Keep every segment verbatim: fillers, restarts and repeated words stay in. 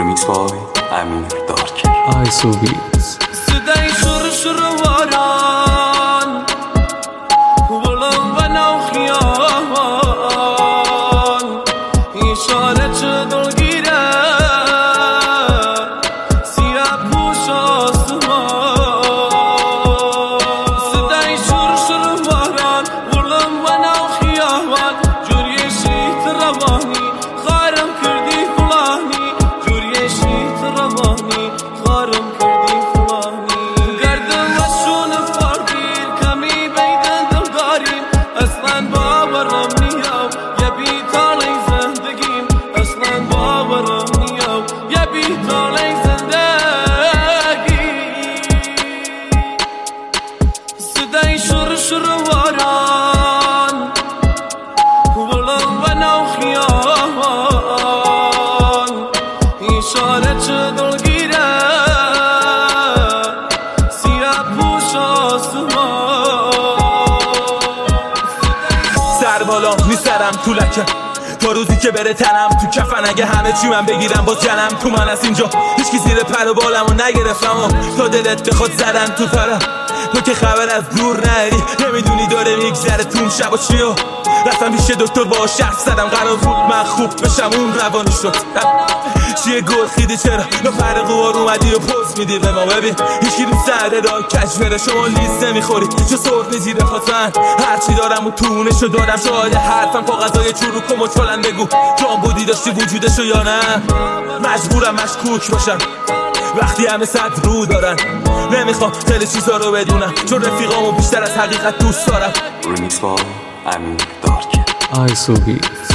Remix by Amir Darker. I so beats. صدای شرشر واران ولم بنا خیال اشارت دلگیره سیاه پوش آسمان صدای شرشر واران ولم بنا خیال جوری شیت روانی خارم کردی فلانی جوری شیت روانی خارم کردی فلانی گردم وشون فردیر کمی بیدن دل داریم اصلا باورم نیام یه بیتالی زندگیم اصلا باورم نیام یه بیتالی زندگی صدای شرشر واران ولم بنا خیال اشارت دلگیره سیاه پوش آسمان سر بالا میسرم تو لکه تا روزی که بره تنم تو کفن اگه همه چی من بگیرم باز جنم تو من از اینجا هیچکی زیر پر و بالمو نگرفتم و تا دلت بخواد زدن تو پرم تو که خبر از دور نری نمیدونی داره میگذره تو اون شب و چی و رفتم پیش دکتر با شرف زدم قرار بود من خوب بشم اون روانی شد چیه گل خیدی چرا نفر قوار اومدی و پوز میدی به ما ببین هیچی رو سر را کج بره شما لیست نمیخوری چه صورت میزیره خواستن هرچی دارم و تونشو دادم شاید حرفم کاغذای چروکم و چلن بگو جان بودی داشتی وجودشو یا نه مجبورم مشکوک باشم وقتی همه صد رو دارن نمیخوام خیلی چیزا رو بدونم چون رفیقامو بیشتر از حقیقت دوست دارم. Remix by Amir Darker. I so beats.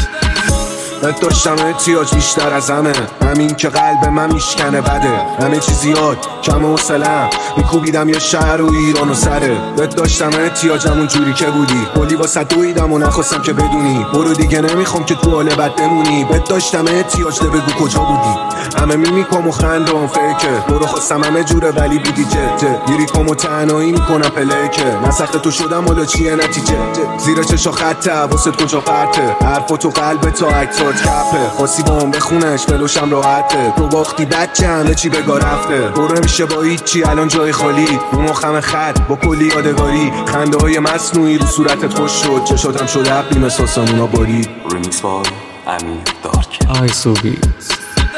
بهت داشتم احتیاج بیشتر از همه همین که قلب من میشکنه بده همه چی زیاد کم حوصله‌ام میکوبیدم یه شهر و ایران و سره بهت داشتم احتیاج همون جوری که بودی کلی واسه دویدم و نخواستم که بدونی برو دیگه نمیخوام که تو حال بد بمونی بهت داشتم احتیاج ده بگو کجا بودی همه میمیکم و خندم فیکه برو خواستم همه جوره ولی بودی جده لیریکم و تنهایی میکنم پلیکه نسخت تو شدم حالا چیه نتیجه زیر چشا خطه واسه کجا پرته حرف تو قلب تا اکتات کپه خاصی با هم بخونش فلوشم راحته تو باختی بچه همه چی بگا رفته برو نمیشه با هیچی الان جای خالی رو مخم خط با کلی یادگاری خنده های مصنوعی رو صورتت خوش شد چشاتم شد حقی مثل سامونا بارید. Remix by Amir Darker. I so beats.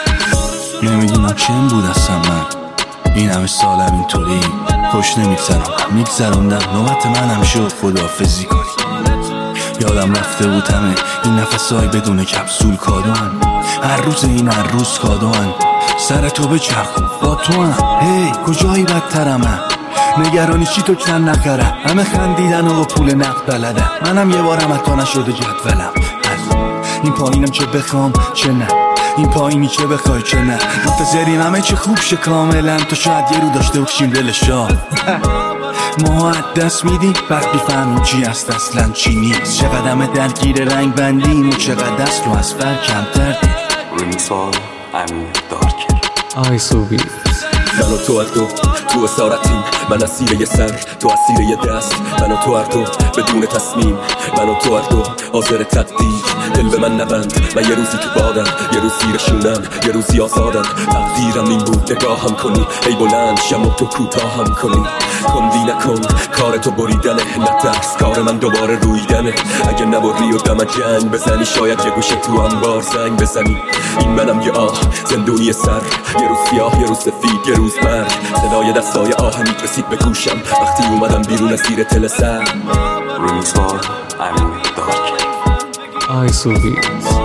نمیدونم چیم بود اصلا من این همه سالم اینطوری خوش نمیگذرم میگذرم نوبت منم شد خداحافظی کنی یادم رفته بود همه این نفسای بدون کپسول کادوان هر روز این هر روز کادوان سر تو به چرخون با تو هم هی کجایی بدترم من نگرانی چی تو چند نخره همه خندیدن و پول نقد بلده منم یه بارم حتی نشده جدولم این پایینم چه بخوام چه نه این پایینی چه بخوای چه نه منتظریم همه چه خوب شه کاملا تو شاید یه رو داشته بکشیم دل شاد ما دست میدیم بعد بیفهمیم چی است اصلا چی نیست چقدر همه درگیر رنگ بندیم و چقدر دست رو از فر کمتر دیم. Remix by Amir Darker. I so beats. من و تو هر دو تو اسارتیم من اسیر یه سر تو اسیر یه دست من و تو هر دو بدون تصمیم من و تو هر دو حاضر تقدیر دل به من نبند من یه روزی تو بادم یه روز زیر شونم یه روزی آزادم تقدیرم این بود نگاهم کنی ای بلند شم و تو کوتاهم کنی کندی نکن کار تو بریدنه نترس کار من دوباره رویدنه اگه نبری و دم جنگ بزنی شاید یه گوشه تو انبار زنگ بزنی این منم یه آه زندونی سر یه روز سیاه یه روز سفید یه روز مرگ صدای دستای آهنیت رسید به گوشم وقتی اومدم بیرون از زیر تل سر. Remix by Amir Darker. I so beats.